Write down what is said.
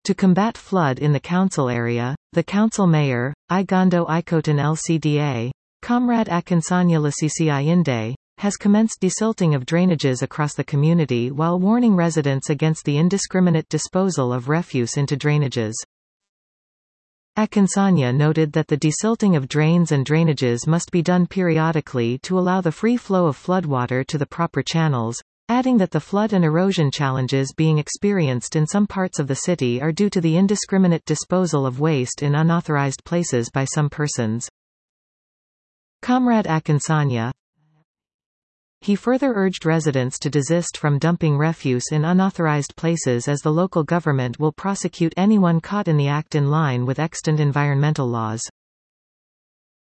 To combat flood in the council area, the council mayor, Igando Ikotan LCDA, Comrade Akinsanya Lasisi Inde, has commenced desilting of drainages across the community while warning residents against the indiscriminate disposal of refuse into drainages. Akinsanya noted that the desilting of drains and drainages must be done periodically to allow the free flow of floodwater to the proper channels, adding that the flood and erosion challenges being experienced in some parts of the city are due to the indiscriminate disposal of waste in unauthorized places by some persons. Comrade Akinsanya. He further urged residents to desist from dumping refuse in unauthorized places as the local government will prosecute anyone caught in the act in line with extant environmental laws.